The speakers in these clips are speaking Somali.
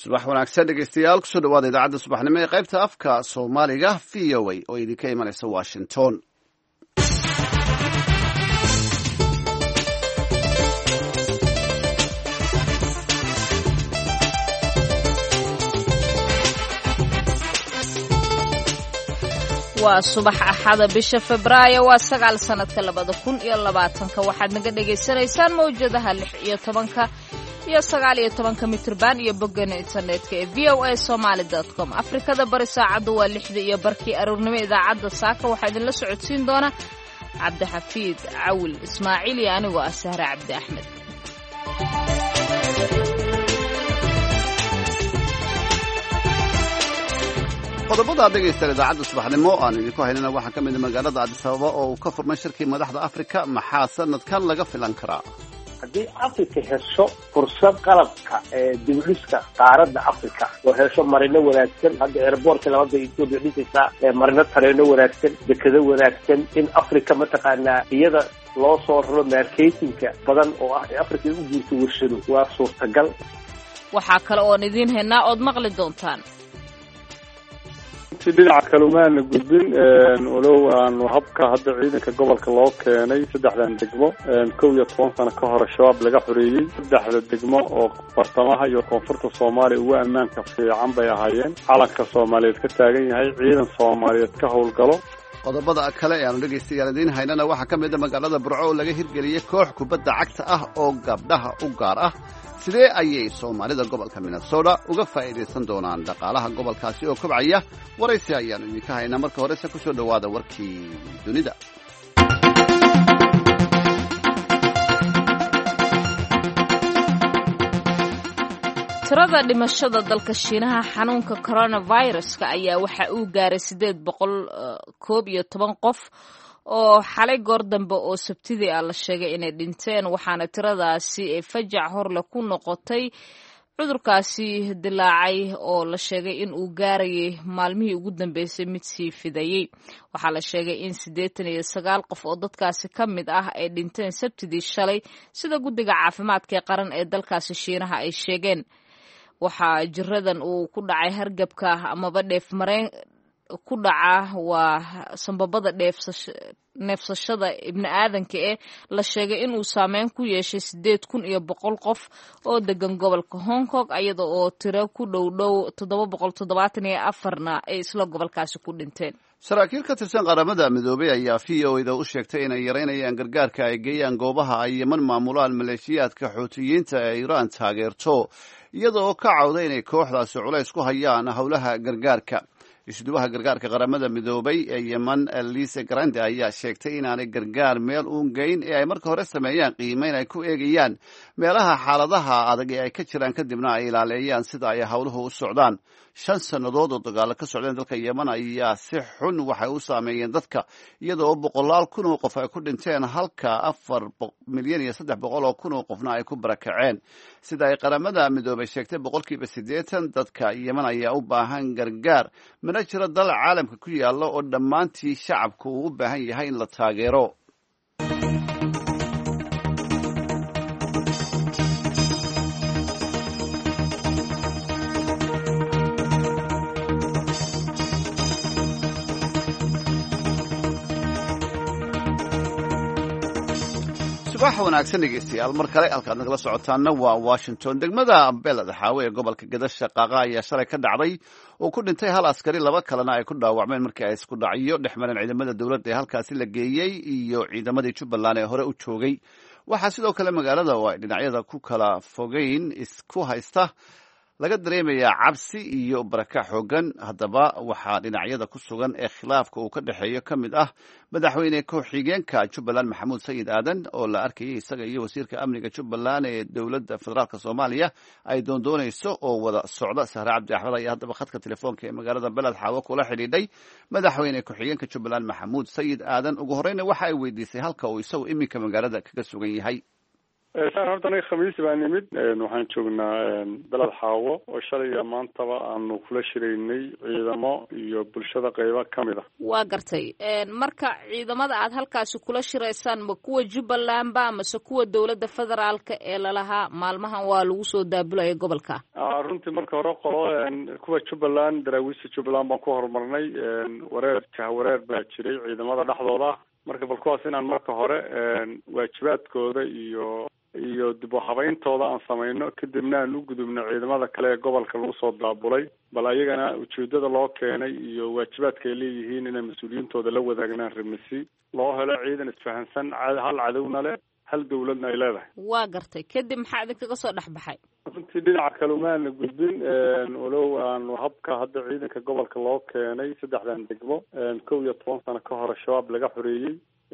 subax wanaagsan dhegeystayaal kusoo dhawaada idaacadda subaxnimo ee qaybta afka soomaaliga v o a oo idinka imanaysa washington. waa subax axada bisha febraayo waa 9 sanadka 2020 waxaad naga dhagaysanaysaan mawjadaha 16 iyo 19 mitirban iyo boggan internetka ee voasomali.com. Afrikada bari saacadu waa 6 iyo barkii aroornimo. idaacadda saaka waxaa idinla socodsiin doona Cabdixafiid Cawil Ismaaciil iyo anigoo ah Sahra Cabdi Axmed. qodobada aad dhegaystaan idaacadda subaxnimo aan idinku haynana waxaa ka mid a magaalada Addis Ababa oo uu ka furmay shirkii madaxda Afrika. maxaa sanadkan laga filan karaa? haddii Afrika hesho fursad qalabka dibdhiska qaaradda Afrika oo hesho marino wanaagsan, hadda airportka labada Itoobiya dhisaysaa marino tareeno wanaagsan, dekado wanaagsan, in Afrika mataqaanaa iyada loo soo raro marketingka badan oo ah ee Afrika u guurto warshado waa suurtagal. waxaa kale oo idin haynaa ood maqli doontaan dhinaca kalumaana gudbin walow aan habka hadda ciidanka gobolka loo keenay 3 degmo 11 sano ka hor shabaab laga xoreeyay 3 degmo oo bartamaha iyo koonfurta Soomaaliya ugu ammaanka fiican bay ahaayeen. calanka Soomaaliyeed ka taagan yahay, ciidan Soomaaliyeed ka howlgalo. qodobada kale ee aanu dhegaystayaal idiin haynana waxaa ka mid a magaalada Burco oo laga hirgeliyay koox kubadda cagta ah oo gabdhaha u gaar ah. sidee ayay Soomaalida gobolka Minnesota uga faa'iideysan doonaan dhaqaalaha gobolkaasi oo kobcaya? waraysi ayaanu idinka haynaa. marka horese kusoo dhawaada warkii dunida. tirada dhimashada dalka Shiinaha xanuunka coronavirus-ka ayaa waxa uu gaaray 811 qof oo xalay goor dambe oo Sabtidii ah la sheegay inay dhinteen, waxaana tiradaasi fajac horle ku noqotay cudurkaasi dilaacay oo la sheegay in uu gaarayay maalmihii ugu dambeysay mid sii fidayay. waxaa la sheegay in 89 qof oo dadkaasi ka mid ah ay dhinteen Sabtidii shalay, sida guddiga caafimaadka ee qaran ee dalkaasi Shiinaha ay sheegeen. waxaa jiradan uu ku dhacay hargabka amaba dheef mareen ku dhaca waa sanbabada neefsashada ibni aadanka ee la sheegay inuu saameyn ku yeeshay 8,100 qof oo degan gobolka Hong Kong, iyada oo tiro ku dhow 774na ay isla gobolkaasi ku dhinteen. saraakiil ka tirsan qaramada midoobay ayaa VOA-da u sheegtay inay yareynayaan gargaarka ay geeyaan goobaha ay Yemen maamulaan maleeshiyaadka Xuutiyiinta ee Iiraan taageerto, iyada oo ka cawda inay kooxdaasi culays ku hayaan howlaha gargaarka. isuduwaha gargaarka qaramada midoobay ee Yemen Lise Grande ayaa sheegtay inaanay gargaar meel uun geyn ee ay marka hore sameeyaan qiimeyn ay ku eegayaan meelaha xaaladaha adag ee ay ka jiraan, kadibna ay ilaaleeyaan sida ay howluhu u socdaan. 5 sannadood oo dagaalo ka socdeen dalka Yemen ayaa si xun waxay u saameeyeen dadka, iyadoo 100,000 oo qof ay ku dhinteen halka 4,300,000 oo qofna ay ku barakaceen. sida ay qaramada midoobay sheegtay 80% dadka Yemen ayaa u baahan gargaar. mana jiro dal caalamka ku yaalla oo dhammaantii shacabku uu u baahan yahay in la taageero. subax wanaagsan dhegeystayaal mar kale halkaad nagala socotaana waa Washington. degmada Beled Xaawe ee gobolka Gadasha Qaaqa ayaa shalay ka dhacday oo ku dhintay 1 askari, 2 kalena ay ku dhaawacmeen markii ay isku dhacyo dhex mareen ciidamada dowladda ee halkaasi la geeyey iyo ciidamadii Jubbaland ee hore u joogay. waxaa sidoo kale magaalada oo ay dhinacyada ku kala fogeyn isku haysta laga dareemayaa cabsi iyo baraka xoogan. haddaba waxaa dhinacyada ku sugan ee khilaafka uu ka dhexeeyo ka mid ah madaxweyne ku-xigeenka Jubbaland Maxamuud Sayid Aadan oo la arkayay isaga iyo wasiirka amniga Jubbaland ee dowladda federaalka Soomaaliya ay doondoonayso oo wada socda. Sahra Cabdi Axmed ayaa haddaba khadka telefoonka ee magaalada Beled Xaawo kula xidhiidhay madaxweyne ku-xigeenka Jubbaland Maxamuud Sayid Aadan. ugu horeyna waxa ay weydiisay halka uu isagu iminka magaalada kaga sugan yahay. saar horta aniga khamiis baan nimid waxaan joognaa beled xaawo oo shalay iyo maantaba aanu kula shiraynay ciidamo iyo bulshada qeybo kamid ah. waa gartay marka ciidamada aad halkaasi kula shiraysaan ma kuwa Jubbaland ba mase kuwa dowladda federaalka ee lalahaa maalmahan waa lagu soo daabulaya gobolka? runtii marka hore qolo kuwa Jubbaland daraawiista Jubbaland baan ku horumarnay wareer baa jiray ciidamada dhexdooda marka bal kuwaas inaan marka hore waajibaadkooda iyo dib u habayntooda aan samayno kadibna aan u gudubno ciidamada kale ee gobolka lagu soo daabulay bal ayagana ujeedada loo keenay iyo waajibaadka ay leeyihiin inay mas-uuliyiintooda la wadaagnaan rabnasi loo helo ciidan isfahansan hal cadowna leh hal dawladna ay leedahay. waa gartay kadib maxaa idinkaga soo dhex baxay? runtii dhinaca kale umaana gudbin walow aanu habka hadda ciidanka gobolka loo keenay 3 degmo 11 sano ka hor shabaab laga xoreeyey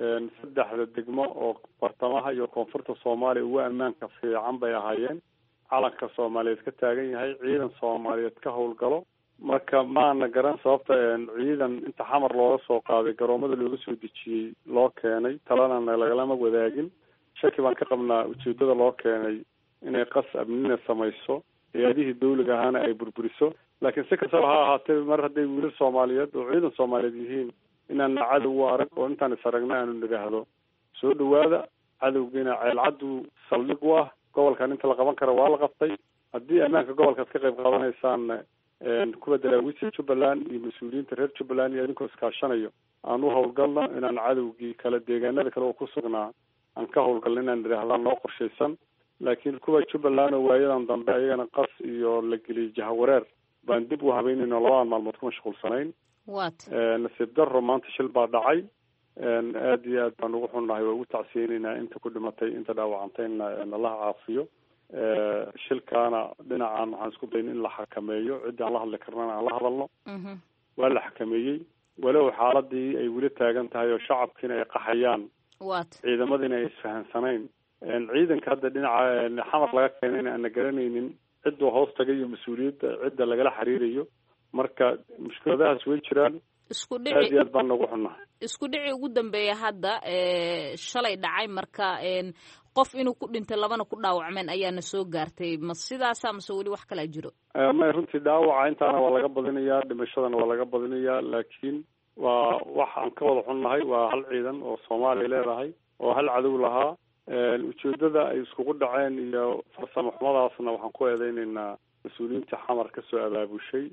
3 degmo oo bartamaha iyo koonfurta Soomaaliya ugu ammaanka fiican bay ahaayeen calanka Soomaaliyeed ka taagan yahay ciidan Soomaaliyeed ka howlgalo marka maana garan sababta ciidan inta xamar looga soo qaaday garoomada looga soo dejiyey loo keenay talana lagalama wadaagin shaki baan ka qabnaa ujeedada loo keenay inay qas amnina samayso hay'adihii dawliga ahana ay burburiso laakiin si kastaba ha ahaatee mar hadday wiilal Soomaaliyeed oo ciidan Soomaaliyeed yihiin inaan cadow u arag oo intaan isaragna aanu nidhaahdo soo dhawaada cadowgiina ceelcadu saldhig u ah gobolkan inta la qaban karo waa la qabtay haddii ammaanka gobolkaad ka qayb qaadanaysaan kuwa daraawiista Jubbaland iyo mas-uuliyiinta reer Jubbaland iyo idinkoo iskaashanayo aan u howlgalno inaan cadowgii kala deegaanada kale oo ku sugnaa aan ka howlgalno inaan nidhaahdaa noo qorshaysan laakiin kuwa Jubbaland oo waayadan dambe ayagana qas iyo la geliyay jahawareer baan dib u habeynayno 2 maalmood ku mashquulsanayn. nasiib darro maanta shil baa dhacay aad iyo aad baan ugu xunnahay waa ugu tacsiinaynaa inta ku dhimatay inta dhaawacantayna Allah caafiyo shilkaana dhinacan waxaan isku dayn in la xakameeyo cidda aan la hadli karnana aan la hadalno waa la xakameeyey walow xaaladii ay weli taagan tahay oo shacabkiina ay qaxayaan ciidamadiina ay isfahansanayn ciidanka hadda dhinaca xamar laga keenay aan garanaynin cidda hoos tagay iyo mas-uuliyadda cidda lagala xiriirayo marka mushkiladahaas way jiraan aad iyo aad baan ugu xunnahay. isku dhici ugu dambeeya hadda shalay dhacay marka qof inuu ku dhintay labana ku dhaawacmeen ayaana soo gaartay ma sidaasa mase weli wax kala jiro? ma runtii dhaawaca intaana waa laga badinayaa dhimashadana waa laga badinayaa laakiin waa wax aan ka wada xunnahay waa hal ciidan oo Soomaaliya leedahay oo hal cadow lahaa ujeedada ay iskugu dhaceen iyo farsamo xumadaasna waxaan ku eedeynaynaa mas-uuliyiinta xamar ka soo abaabushay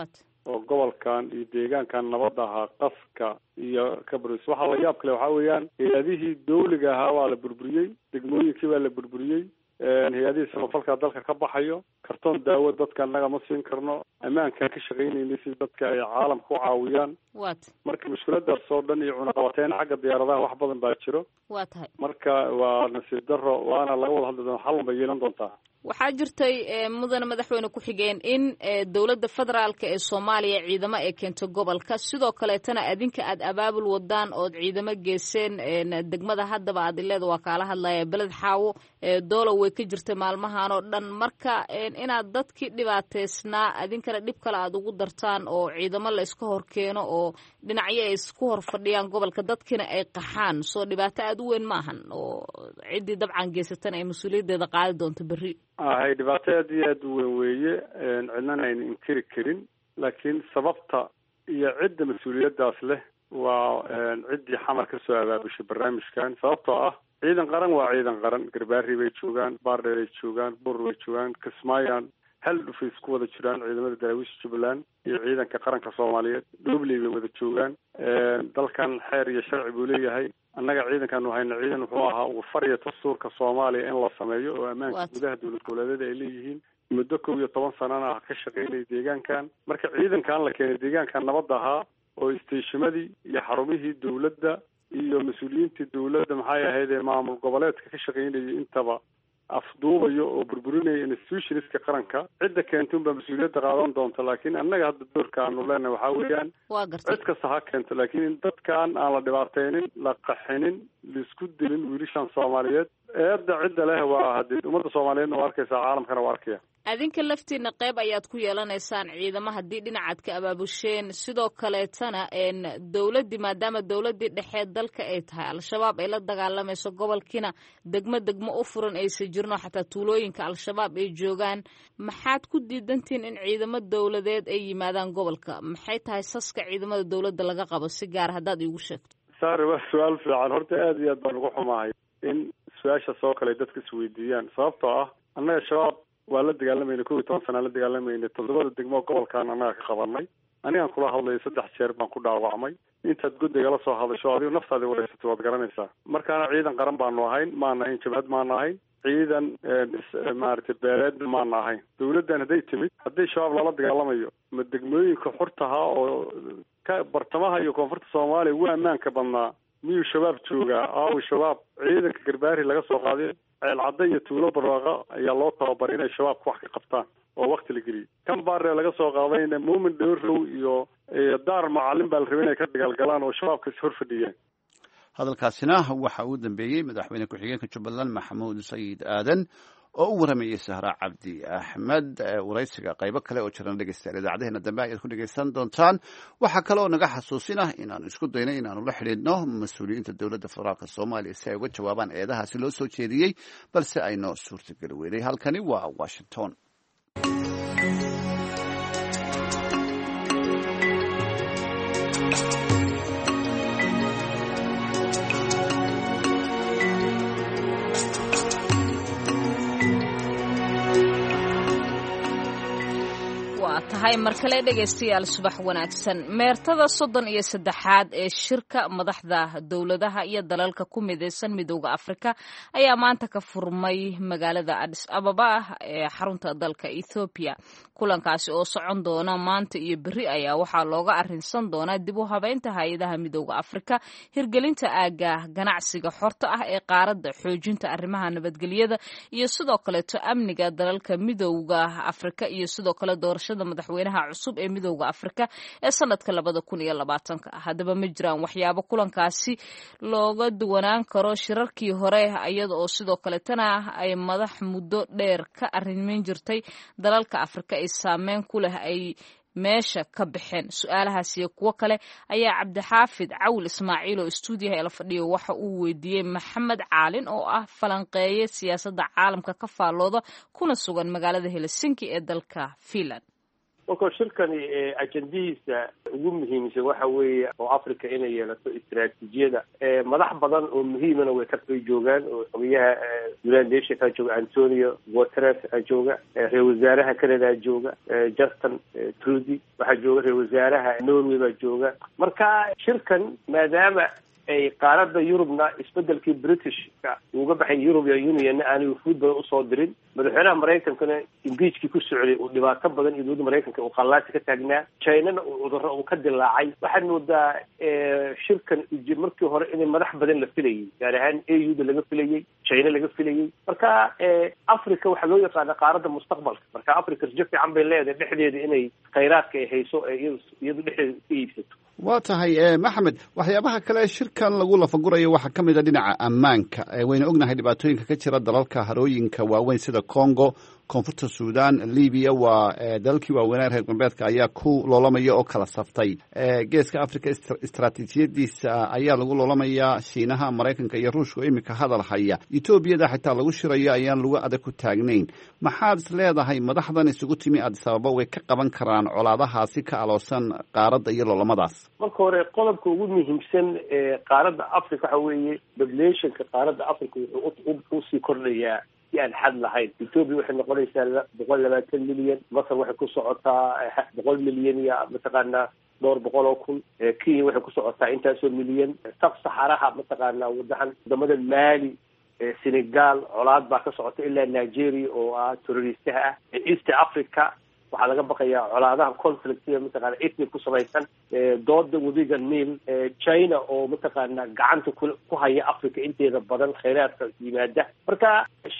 oo gobolkan iyo deegaankan nabadda ahaa qaska iyo kabris waxa la yaab kale waxaa weeyaan hay-adihii dawliga ahaa waa la burburiyey degmooyinkii baa la burburiyey hay-adihii samafalka dalka ka baxayo kartoon daawo dadka annaga ma siin karno ammaankaan ka shaqaynaynay si dadka ay caalamka u caawiyaan marka mushkiladaas oo dhan iyo cunaqabateyn xagga diyaaradaha wax badan baa jiro marka waa nasiib darro waana laga wada hadli doona xal bay yeelan doontaa. waxaa jirtay mudane madaxweyne ku xigeen in dowladda federaalka ee Soomaaliya ciidamo ay keento gobolka sidoo kaleetana adinka aad abaabul wadaan oo ciidamo geeseen degmada haddaba aad leedahay waa kala hadlaya beled xaawo dowlad way ka jirtay maalmahan oo dhan marka inaad dadkii dhibaateysnaa adinkana dhib kale aad ugu dartaan oo ciidamo la iska hor keeno oo dhinacyo ay isku hor fadhiyaan gobolka dadkina ay qaxaan soo dhibaato aad u weyn maahan oo ciddii dabcan geysatan ay mas-uuliyaddeeda qaadi doonto berri? hay dhibaato aad iyo aad u weyn weeye cidnana ayna inkiri karin laakiin sababta iyo cidda mas-uuliyaddaas leh waa ciddii xamar ka soo abaabushay barnaamijkan sababtoo ah ciidan qaran waa ciidan qaran garbaari bay joogaan baardheer ay joogaan buur bay joogaan kismaayaan hal dhufay isku wada jiraan ciidamada daraawiista Jubbaland iyo ciidanka qaranka Soomaaliyeed dhubley bay wada joogaan dalkan xeer iyo sharci buu leeyahay annaga ciidankan waxayna ciidan wuxuu ahaa ugu fariya dastuurka Soomaaliya in la sameeyo oo ammaanka gudaha dowlad goboleedyada ay leeyihiin muddo 11 sanana ka shaqeynay deegaankan marka ciidankan la keenay deegaankan nabadda ahaa oo isteeshimadii iyo xarumihii dowladda iyo mas-uuliyiintii dowladda maxay ahayd ee maamul goboleedka ka shaqeynayay intaba afduubayo oo burburinaya institutionska qaranka cidda keentun baa mas-uuliyadda qaadan doonta laakiin annaga hadda doorka aanu leenahay waxaa weeyaan cid kasta ha keento laakiin in dadkan aan la dhibaateynin la qaxinin laisku dilin wiilashan Soomaaliyeed eedda cidda leh waa haddii ummadda soomaaliyeedna waa arkaysaa, caalamkana waa arkaya. adinka laftiina qayb ayaad ku yeelanaysaan ciidamo haddii dhinacaad ka abaabusheen, sidoo kaleetana dowladdii maadaama dowladdii dhexeed dalka ay tahay al-shabaab ay la dagaalamayso gobolkiina degmo u furan aysa jirno, xataa tuulooyinka al-shabaab ay joogaan, maxaad ku diidantihiin in ciidamo dowladeed ay yimaadaan gobolka? maxay tahay saska ciidamada dowladda laga qabo si gaar haddaad iigu sheegto? saare waa su-aal fiican. horta aad iyo aad baan ugu xumahay in su-aasha soo kale dadka isweydiiyaan, sababtoo ah annaga shabaab waa la dagaalamayna 11 sana la dagaalamayna 7 degmo gobolkan annaga ka qabanay. anigaan kula hadlayo 3 jeer baan ku dhaawacmay. intaad guddiga la soo hadasho adigu naftaada wareysatay waad garanaysaa. markaana ciidan qaran baanu ahayn, maana ahayn jabhad, maana ahayn ciidan maaragtay beeleedna maana ahayn. dawladdan hadday timid haddii shabaab lala dagaalamayo ma degmooyinka xurtaha oo ka bartamaha iyo koonfurta soomaaliya ugu ammaanka badnaa miyuu shabaab joogaa? aawi shabaab ciidanka garbaari laga soo qaaday ceelcadda iyo tuulo barwaaqa ayaa loo tababaray inay shabaabka wax ka qabtaan oo wakti la geliyey. kan baaree laga soo qaadayna muumin dhowrow iyo daar macalin baa la rabay inay ka dagaalgalaan oo shabaabkas hor fadhiyeen. hadalkaasina waxa uu dambeeyey madaxweyne ku-xigeenka jubbaland maxamuud sayid aadan oo u waramayay sahra cabdi axmed. waraysiga qaybo kale oo jiran dhegeystayaal idaacadeheena dambe ayaad ku dhegeysan doontaan. waxaa kale oo naga xasuusinah inaanu isku daynay inaanu la xidhiidhno mas-uuliyiinta dowladda federaalk soomaaliya si ay uga jawaabaan eedahaasi loo soo jeediyey, balse aynoo suurtageli weynay. halkani waa washington. tahay mar kale dhegaystayaal subax wanaagsan. meertada 33aad ee shirka madaxda dowladaha iyo dalalka ku midaysan midowda Afrika ayaa maanta ka furmay magaalada Addis Ababa ee xarunta dalka Ethiopia. kulankaasi oo socon doona maanta iyo beri ayaa waxaa looga arrinsan doonaa dib u habeynta hay'adaha midowda Afrika, hirgelinta aaga ganacsiga xorta ah ee qaaradda, xoojinta arrimaha nabadgelyada iyo sidoo kaleeto amniga dalalka midowda Afrika iyo sidoo kale doorashada madaxweynaha cusub ee midowda Afrika ee sanadka 2020. haddaba ma jiraan waxyaabo kulankaasi looga duwanaan karo shirarkii hore, iyada oo sidoo kaleetana ay madax muddo dheer ka arrimin jirtay dalalka Afrika ay saameyn ku leh ay meesha ka baxeen. su-aalahaas iyo kuwo kale ayaa cabdixaafid cawil ismaaciil oo stuudiyaha ela fadhiyo waxa uu weydiiyey maxamed caalin oo ah falanqeeye siyaasadda caalamka ka faallooda kuna sugan magaalada Helsinki ee dalka Finland. marka shirkani ajendihiisa ugu muhiimsan waxa weeye oo Afrika inay yeelato istiraatiijiyada madax badan oo muhiimana way ka joogaan, oo xogyaha United Nations ka jooga Antonio Guterres jooga, ra'iisul wasaaraha Canada jooga Justin Trudeau, waxa jooga ra'iisul wasaaraha Norway baa jooga. marka shirkan maadaama ay qaaradda Yurubna isbedelkii Britishka uga baxay European Union aan wufuud badan u soo dirin, madaxweynaha Mareykankana impeachkii ku socday oo dhibaato badan iyo dowladda Mareykanka uu qallaasi ka taagnaa, China-na uu cudurro uu ka dilaacay. waxaan moodaa shirkan markii hore in madax badan la filayay, gaar ahaan EU-da laga filayay, China laga filayay. marka Afrika waxa loo yaqaan qaaradda mustaqbalka. marka Afrika rajo fiican bay leedahay dhexdeeda inay khayraadka ay hayso iyadu dhexdeeda ka iibsato. waa tahay maxamed, waxyaabaha kale shirkan lagu lafagurayo waxaa ka mid a dhinaca ammaanka. wayna ognahay dhibaatooyinka ka jira dalalka harooyinka waaweyn sida Congo, koonfurta Sudan, Libya. waa dalalkii waaweynaa reer galbeedka ayaa ku loolamaya oo kala saftay. geeska Afrika istaraatiijiyadiisa ayaa lagu loolamayaa Shiinaha, Mareykanka iyo Ruushka oo imika hadal haya. Etoobiyada xitaa lagu shirayo ayaan lagu adag ku taagnayn. maxaad is leedahay madaxdan isugu timi Addis Ababa way ka qaban karaan colaadahaasi ka aloosan qaaradda iyo loolamadaas? marka hore qodobka ugu muhiimsan ee qaaradda Afrika waxa weeye populationka qaaradda Afrika wuxuu u sii kordhayaa si aan xad lahayn. Ethiopia waxay noqonaysaa 120 milyan, Masar waxay ku socotaa 100 milyan iyo mataqaanaa 200,000. Kenya waxay ku socotaa intaasoo milyan. Sub-Saharaha mataqaanaa wadamada Mali, Senegal colaad baa ka socota ilaa Nigeria oo terroristaha ah. East Africa waxaa laga baqayaa colaadaha conflict iyo mataqaana ethnic ku samaysan, dooda wadiga Nile, China oo mataqaana gacanta ku haya Afrika inteeda badan khayraadka yimaada. marka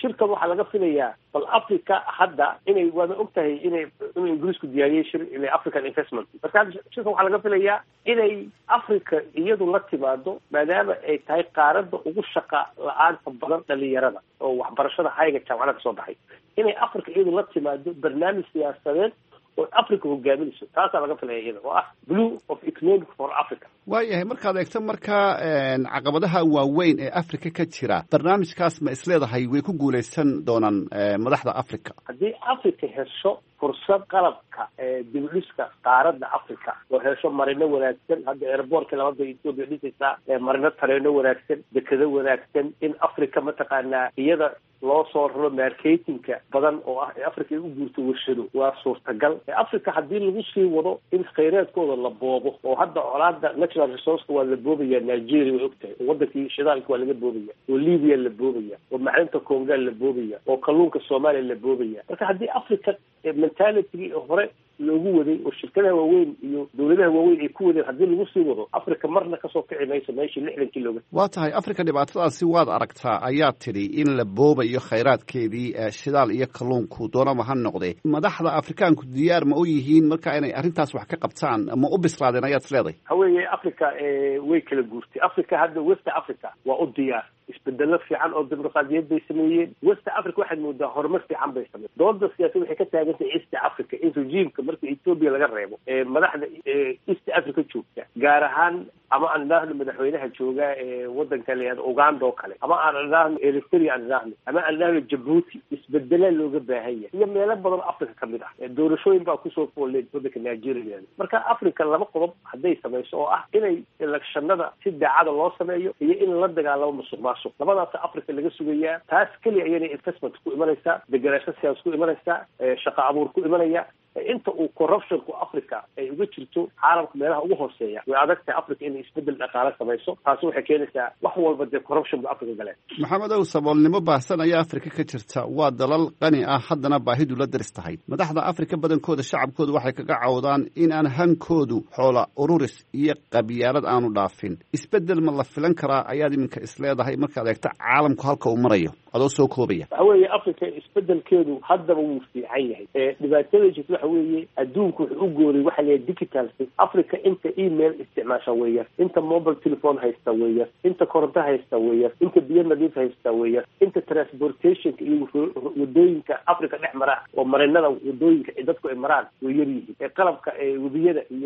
shirkan waxaa laga filayaa bal Africa hadda inay wada ogtahay inuu Ingiriisku diyaariyay shir ilay African investment. Marka shirkan waxaa laga filayaa inay Africa iyadu la timaado maadaama ay tahay qaaradda ugu shaqa la'aanta badan dhalinyarada oo waxbarashada hayga jaamacadaha ka soo baxay, inay Africa iyadu la timaado barnaamij siyaasadeed oo Africa hogaaminayso. Taasaa laga filaya iyada oo ah Blue of Economic for Africa. waayahay markaad eegto markaa caqabadaha waaweyn ee Africa ka jira, barnaamijkaas ma isleedahay way ku guulaysan doonaan madaxda Africa? haddii Africa hesho fursad qalabka dibdhiska qaaradda Africa oo hesho marino wanaagsan, hadda airportka labada Ethiopia dhisaysaa marino tareeno wanaagsan, dekado wanaagsan, in Africa mataqaanaa iyada loo soo raro marketingka badan oo ah Africa ay u guurto warshado, waa suurtagal. Africa haddii lagu sii wado in kheyraadkooda la boobo, oo hadda colaada natural resource waa la boobaya, Nigeria way ogtahay, wadankii shidaalka waa laga boobaya, oo Libya la boobaya, oo macdanta Congo la boobaya, oo kalluunka Soomaaliya la boobaya. marka haddii Africa mentality hore loogu waday oo shirkadaha waaweyn iyo dawladaha waaweyn ay ku wadeen haddii lagu sii wado, Africa marna kasoo kici mayso meeshii 60 looga. waa tahay Africa dhibaatadaasi waad aragtaa, ayaa tidhi in la boobayo khayraadkeedii shidaal iyo kalluunku doonaba ha noqdee. madaxda Afrikaanku diyaar ma u yihiin marka inay arrintaas wax ka qabtaan, ma u bislaadeen ayaad isleedahay? haweeye Africa way kala guurtay. Africa hadda West Africa waa u diyaar, isbedelo fiican oo dimuqraadiyad bay sameeyeen. West Africa waxay moodaa horumar fiican bay sameeyeen. dooda siyaasadda waxay ka taagantahay East Africa in regime-ka marka Ethiopia laga reebo madaxda East Africa joogta, gaar ahaan ama aan idhaahno madaxweynaha jooga wadanka leeyahay Uganda oo kale, ama aan idhaahno Eritrea, aan idhaahno ama aan idhaahno Djibouti, isbedelo looga baahan yahay iyo meelo badan Africa ka mid ah. doorashooyin baa kusoo foolay wadanka Nigeria. marka Africa laba qodob hadday samayso oo ah inay electionada si daacada loo sameeyo iyo in la dagaalamo musuqmaasuq, labadaas Africa laga sugayaa. taas kaliya ayay investment ku imanaysaa, degenaansho siyaasad ku imanaysaa, shaqo abuur ku imanaya. inta uu corruptionku Africa ay uga jirto caalamka meelaha ugu hooseeya, way adagtahay Africa inay isbedel dhaqaale samayso. taasi waxay keenaysaa wax walba dee corruption bu Africa galeen. maxamed ow, saboolnimo baahsan ayaa Africa ka jirta, waa dalal qani ah, haddana baahidu la daris tahay. madaxda Africa badankooda shacabkoodu waxay kaga cawdaan in aan hankoodu xoola ururis iyo qabyaalad aanu dhaafin. isbedel ma la filan karaa ayaad iminka isleedahay markaad eegto caalamku halka uu marayo adoo soo koobaya? waxa weeye Africa isbedelkeedu haddaba wuu fiican yahay. dhibaatada jirta waxa weeye adduunku wuxuu u gooray waxa la digital. Africa inta email isticmaasha weeyar, inta mobile telephone haysta weeyar, inta koronto haysta weeyar, inta biyo nadiif haysta weeyar, inta transportation iyo wadooyinka Africa dhex mara oo marinada wadooyinka ee dadku ay maraan way yar yihiin. qalabka wadiyada iyo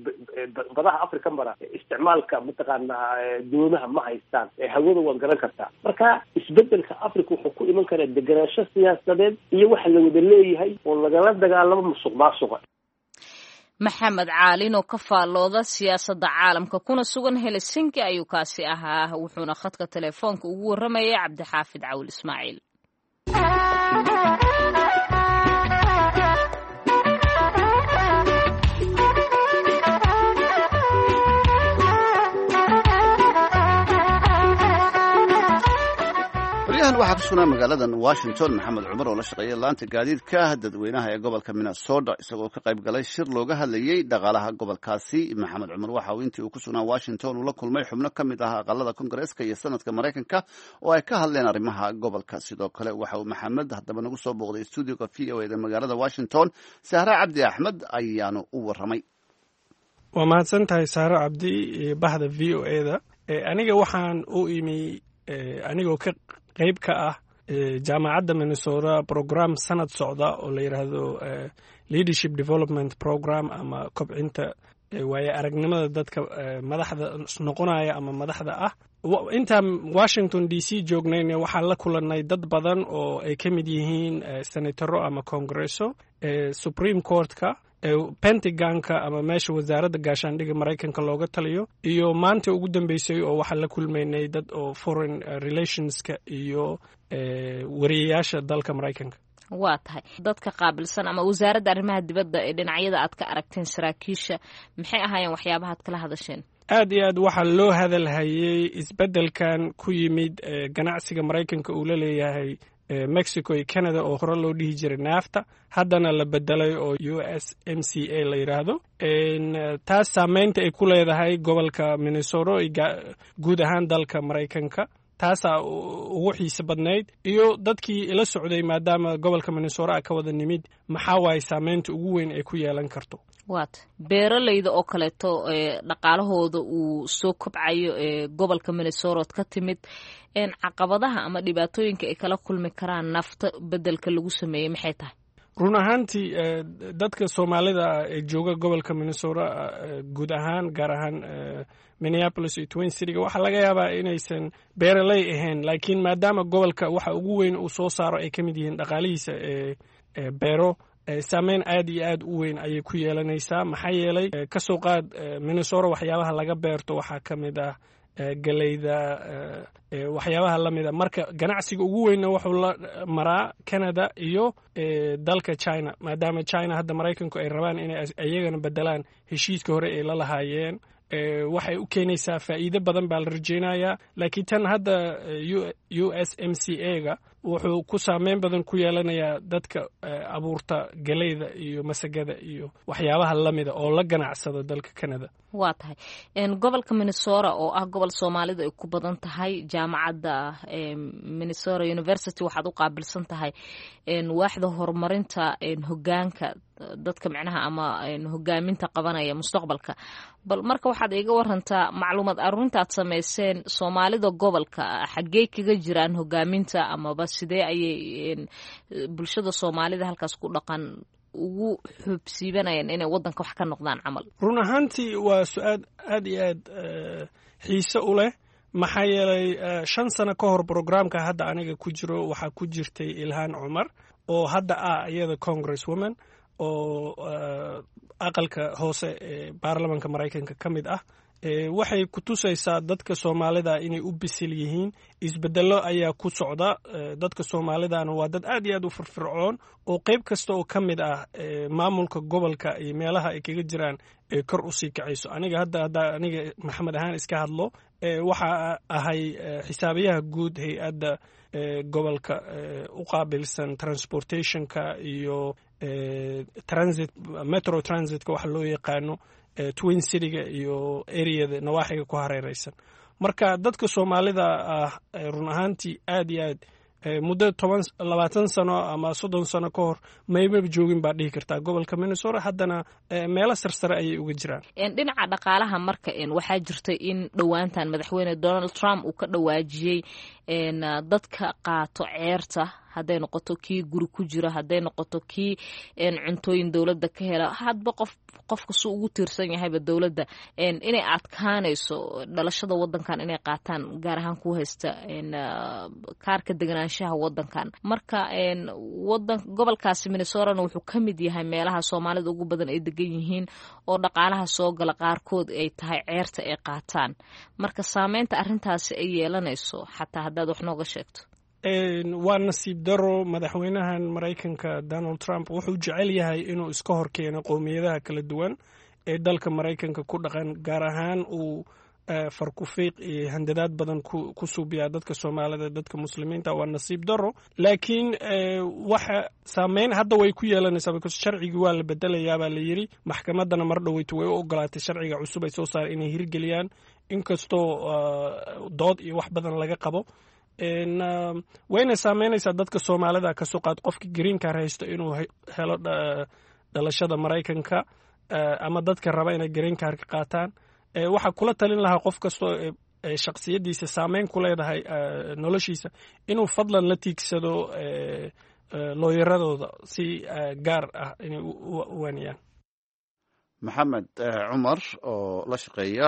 badaha Africa mara isticmaalka mataqaanaa doomaha ma haystaan, hawada waa garan kartaa. marka isbedelka Africa wuxuu ku iman karaa degenaansho siyaasadeed iyo waxa la wada leeyahay oo lagala dagaalamo musuqmaasuqa. maxamed caalin oo ka faallooda siyaasadda caalamka kuna sugan Helsinki ayuu kaasi ahaa, wuxuuna khadka telefoonka ugu waramayay Cabdixaafid Cawil Ismaaciil. waxaa ku sugnaa magaaladan Washington Maxamed Cumar oo la shaqeeya laanta gaadiidka dadweynaha ee gobolka Minnesota, isagoo ka qayb galay shir looga hadlayay dhaqaalaha gobolkaasi. Maxamed Cumar waxa uu intii uu ku sugnaa Washington uu la kulmay xubno ka mid ah aqalada Kongareeska iyo sanadka Mareykanka oo ay ka hadleen arrimaha gobolka. sidoo kale waxa uu Maxamed haddaba nagu soo booqday studio-ga VOA ee magaalada Washington. Sahra Cabdi Axmed ayaanu u waramay. waa mahadsan tahay Sahra Cabdi, bahda VOA-da. aniga waxaan u imi anigoo ka qayb ka ah jaamacadda Minnesota program sanad socda oo la yiraahdo leadership development program, ama kobcinta waaye aragnimada dadka madaxda noqonaya ama madaxda ah. intaan Washington DC joognayna waxaan la kulannay dad badan oo ay ka mid yihiin senatoro ama Congresso, Supreme Court-ka, Pentagon-ka ama meesha wasaaradda gaashaandhigga Mareykanka looga taliyo, iyo maanta ugu dambeysay oo waxaan la kulmaynay dad oo foreign relationska iyo wariyayaasha dalka Mareykanka. waa tahay dadka qaabilsan ama wasaaradda arrimaha dibadda ee dhinacyada aad ka aragteen saraakiisha, maxay ahaayeen waxyaabaha aad kala hadasheen? aad iyo aad waxaa loo hadalhayay isbeddelkan ku yimid ganacsiga Mareykanka uu la leeyahay Mexico iyo Canada oo hore loo dhihi jiray NAFTA, haddana la bedelay oo USMCA la yiraahdo. taas saameynta ay ku leedahay gobolka Minnesota iyo guud ahaan dalka Mareykanka. taasaa ugu xiise badnayd iyo dadkii ila socday maadaama gobolka Minnesota ka wada nimid maxaa waaye saameynta ugu weyn ay ku yeelan karto waat beeralayda oo kaleeto dhaqaalahooda uu soo kobcayo gobolka Minnesota ka timid caqabadaha ama dhibaatooyinka ay kala kulmi karaan nafta bedelka lagu sameeyay maxay tahay run ahaantii dadka Soomaalida ee jooga gobolka Minnesota guud ahaan gaar ahaan Minneapolis iyo Twin City waxa laga yaabaa inaysan beeralay ahayn laakiin maadaama gobolka waxa ugu weyn uu soo saaro ay kamid yihiin dhaqaalihiisa beero saameyn aad iyo aad u weyn ayay ku yeelanaysaa maxaa yeelay ka soo qaad Minnesota waxyaabaha laga beerto waxaa kamid ah galayda waxyaabaha lamida marka ganacsiga ugu weynna wuxuu la maraa Canada iyo dalka China maadaama China hadda Mareykanku ay rabaan inay ayagana bedelaan heshiiska hore ee la lahaayeen waxay u keenaysaa faa'iido badan baa la rajeynayaa laakiin tan hadda USMCA-ga wuxuu ku saameyn badan ku yeelanayaa dadka abuurta galayda iyo masagada iyo waxyaabaha lamida oo la ganacsada dalka Canada waa tahay gobolka Minnesota oo ah gobol Soomaalida ay ku badan tahay jaamacadda Minnesota University waxaad u qaabilsan tahay waaxda horumarinta hoggaanka dadka macnaha ama hoggaaminta qabanaya mustaqbalka bal marka waxaad iga warantaa macluumaad aruurintaad sameyseen Soomaalida gobolka xaggee kaga jiraan hoggaaminta ama sidee ayay bulshada Soomaalida halkaas ku dhaqan ugu xubsiibanayaan inay wadanka wax ka noqdaan camal run ahaantii waa su'aal aad iyo aad xiiso u leh maxaa yeelay 5 sano ka hor programka hadda aniga ku jiro waxaa ku jirtay Ilhaan Cumar oo hadda iyada congresswoman oo aqalka hoose ee baarlamaanka Mareykanka ka mid ah waxay ku tusaysaa dadka Soomaalida inay u bisil yihiin isbedelo ayaa ku socda dadka Soomaalidana waa dad aad iyo aad u firfircoon oo qayb kasta oo ka mid ah maamulka gobolka iyo meelaha ay kaga jiraan kor u sii kacayso aniga Maxamed ahaan iska hadlo waxa ahay xisaabiyaha guud hay'adda gobolka u qaabilsan transportationka iyo transit metro transitka waxa loo yaqaano Twin City-ga iyo areada nawaaxiga ku hareeraysan marka dadka Soomaalida run ahaantii aad iyo aad muddo 20 sano ama 30 sano ka hor mayba joogin baa dhihi kartaa gobolka Minnesota haddana meelo sarsare ayay uga jiraan dhinaca dhaqaalaha marka waxaa jirtay in dhowaantan madaxweyne Donald Trump uu ka dhawaajiyay dadka qaato ceerta hadday noqoto kii guri ku jira hadday noqoto kii cuntooyin dawladda ka hela hadba qofka suu ugu tiirsan yahayba dawladda inay adkaanayso dhalashada wadankan inay qaataan gaar ahaan ku haysta kaarka deganaanshaha wadankan marka gobolkaasi Minnesota wuxuu ka mid yahay meelaha Soomaalida ugu badan ay degan yihiin oo dhaqaalaha soo gala qaarkood ay tahay ceerta ay qaataan marka saameynta arrintaasi ay yeelanayso xataa haddaad wax nooga sheegto waa nasiib daro madaxweynahan Mareykanka Donald Trump wuxuu jecel yahay inuu iska horkeeno qowmiyadaha kala duwan ee dalka Mareykanka ku dhaqan gaar ahaan uu farkufiiq iyo handadaad badan ku suubiyaa dadka Soomaalida dadka muslimiinta waa nasiib daro laakiin waxa saameyn hadda way ku yeelanaysaa because sharciga waa la bedelayaa baa la yiri maxkamadana mar dhaweytu way u ogolaatay sharciga cusub ay soo saar inay hirgeliyaan inkastoo dood iyo wax badan laga qabo wayna saameynaysaa dadka Soomaalida ka soo qaad qofka green card haysto inuu helo dhalashada Mareykanka ama dadka raba inay green card ka qaataan waxa kula talin lahaa qof kasto shakhsiyadiisa saameyn ku leedahay noloshiisa inuu fadlan la tiigsado looyaradooda si gaar ah inay u waaniyaan maxamed cumar oo la shaqeeya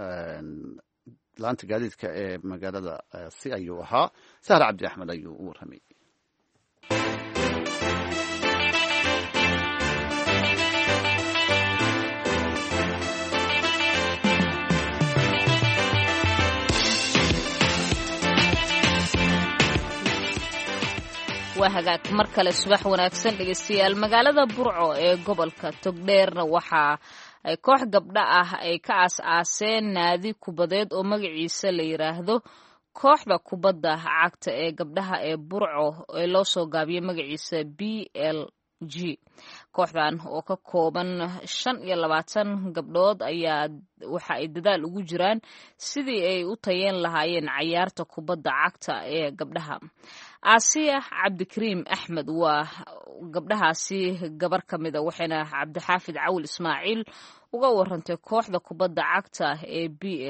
laanta gaadiidka ee magaalada si ayuu ahaa Sahar Cabdi Axmed ayuu u warramay waa hagaag mar kale subax wanaagsan dhegeystayaal magaalada Burco ee gobolka Togdheerna waxaa koox gabdha ah ay ka aas-aaseen naadi kubadeed oo magaciisa la yiraahdo kooxda kubadda cagta ee gabdhaha ee Burco ee loo soo gaabiyay magaciisa g kooxdan oo ka kooban 25 gabdhood ayaa waxa ay dadaal ugu jiraan sidii ay u tayeen lahaayeen cayaarta kubadda cagta ee gabdhaha. Aasiya Cabdikariim Axmed waa gabdhahaasi gabar ka mida, waxayna Cabdixaafid Cawil Ismaaciil uga warantay kooxda kubadda cagta ee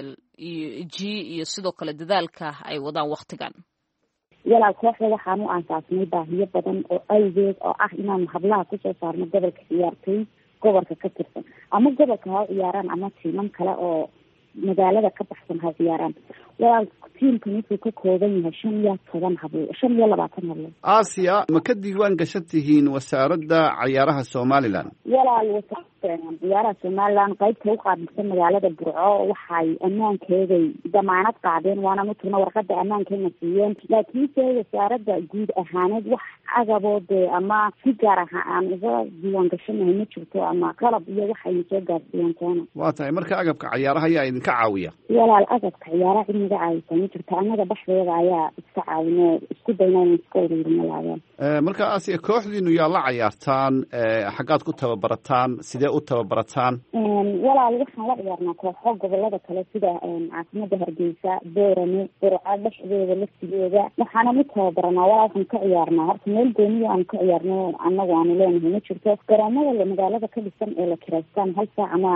BLG iyo sidoo kale dadaalka ay wadaan waqtigan. walaal kooxda waxaan u aasaasnay baahiyo badan oo awgeed oo ah inaan hablaha kusoo saarno gobolka ciyaartooy gobolka ka tirsan ama gobolka ha ciyaaraan ama tiimam kale oo magaalada ka baxsan ha ciyaaraan. walaal tiimkan wuxuu ka kooban yahay 15 hablo 25 hablo. Aasiya, ma ka diiwaan gashan tihiin wasaaradda cayaaraha Somaliland? walaal wasaaradda ciyaaraha Somaliland qaybta u qaabilsan magaalada Burco waxay ammaankeeda damaanad qaadeen, waana mutuna warqadda ammaankeena siiyeen, laakiin wasaaradda guud ahaaneed wax agabood ama si gaar ah aan uga diiwaan gashanahay ma jirto ama qalab iyo waxay soo gaarsiiyeen toona. waa tahay marka agabka cayaaraha ayaa idinka caawiya? walaal agabka ciyaaraha inaga caawisa ma jirto, annaga baxdeeda ayaa iska caawinay, isku daynay iska ururinaayeen. marka Aasiya, kooxdiinu yaa la cayaartaan, xaggaad ku tababarataan, sidee u tababarataan? walaal waxaan la ciyaarnaa kooxo gobolada kale sida caasimada Hargeysa, Boorame, Burco dhexdeeda laftigeeda, waxaana u tababaranaa. walaal waxaan ka ciyaarnaa horta meel gooniyo aan ka ciyaarno annagu aanu leenahay ma jirto. garoomada magaalada ka dhisan ee la kiraystaan 1 saac ama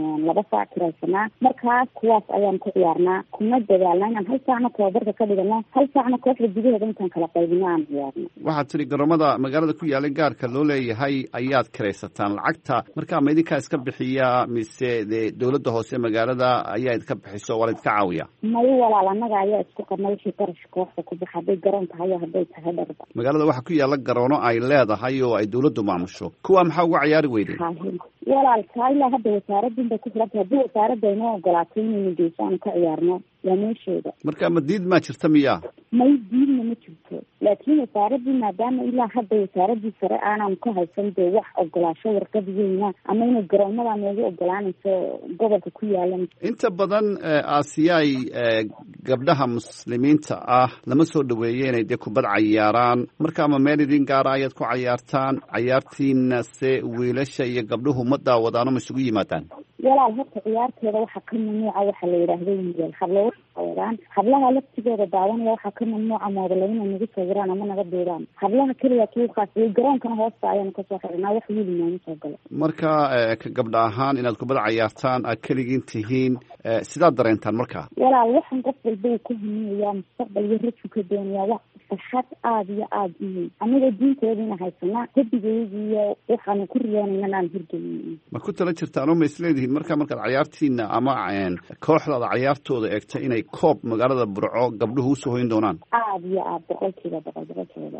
2 saac kiraysanaa, markaas kuwaas ayaan ku ciyaarnaa. kuma dadaalna inaan 1 saacna tababarka ka dhigano, 1 saacna kooxda gudaheeda intaan kala qaybino aan ciyaarno. waxaad tiri garoomada magaalada ku yaala gaarka loo leeyahay ayaad kiraysataan. lacagta markaa ma idinkaa iska bixiya mise dowladda hoose magaalada ayaa idinka bixiso waa la idinka caawiya? may walaal annaga ayaa isku qabnay wixii qarash kooxda ku baxa, hadday garoon tahay iyo hadday tahay dharba. magaalada waxaa ku yaala garoono ay leedahay oo ay dowladdu maamusho, kuwa maxaa uga ciyaari weydeen? walaal taa ilaa hadda wasaaradin bay ku xirantay, haddii wasaaradda inoo ogolaatay inaynu geyso aanu ka ciyaarno waa meesheeda. marka ma diid maa jirta miyaa? may diidna ma jirto, laakiin wasaaradii maadaama ilaa hadda wasaaradii sare aanan ka haysan dee wax ogolaasho warqadiyeyna ama inay garoomada noogu ogolaanayso gobolka ku yaalan. inta badan Aasiyaay gabdhaha muslimiinta ah lama soo dhaweeye inay dee kubad cayaaraan, marka ama meel idin gaara ayaad ku cayaartaan? cayaartiina se wiilasha iyo gabdhuhu ma daawadaano ma isugu yimaadaan? walaal horta ciyaarteeda waxaa ka mamnuuca waxa la yidhaahdo wiilal, hablo sawiraan. hablaha laftigooda daawanaya waxaa ka mamnuuca moodalo inay nagu sawiraan ama naga duubaan. hablaha keliya kii khaasiyay garoonkana hoosta ayaanu kasoo xirnaa, wax wiil inaanu soo galo. marka ka gabdha ahaan inaad kubad cayaartaan aad keligiin tihiin, sidaad dareentaan markaa? walaal waxaan qof walba uu ku hamiyayaa mustaqbal iyo rajku ka doonayaa wax farxad aada iyo aada u anigoo diinteediina haysanaa rabbigeedi iyo waxaanu ku riyoonayna inaan hirgelin. ma ku tala jirtaan oo ma isleedihiin markaad cayaartiina ama kooxdaada cayaartooda eegta inay koob magaalada Burco gabdhuhu usoo hoyn doonaan? aada iyo aada boqolkiiba.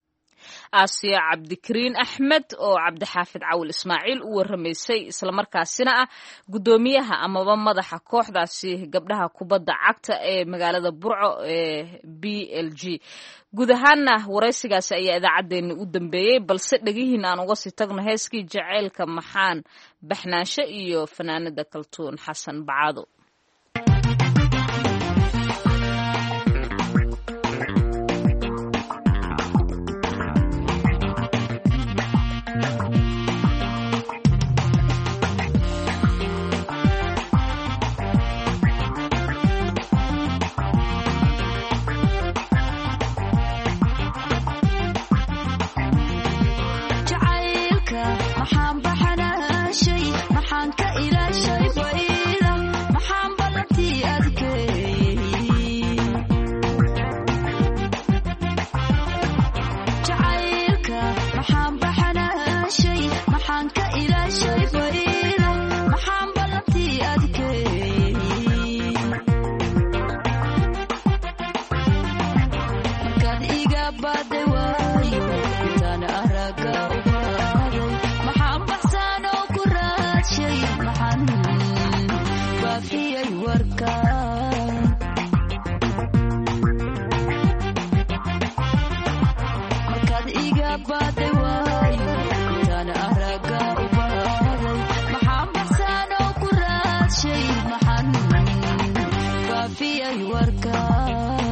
Aasiya Cabdikariim Axmed oo Cabdixaafid Cawil Ismaaciil u waramaysay, islamarkaasina ah gudoomiyaha amaba madaxa kooxdaasi gabdhaha kubadda cagta ee magaalada Burco ee BLG. guud ahaanna waraysigaasi ayaa idaacaddeenna u dambeeyey, balse dhegihiin aan uga sii tagno heeskii jaceylka maxaan baxnaansho iyo fanaanada Kaltuun Xasan Bacaado. warka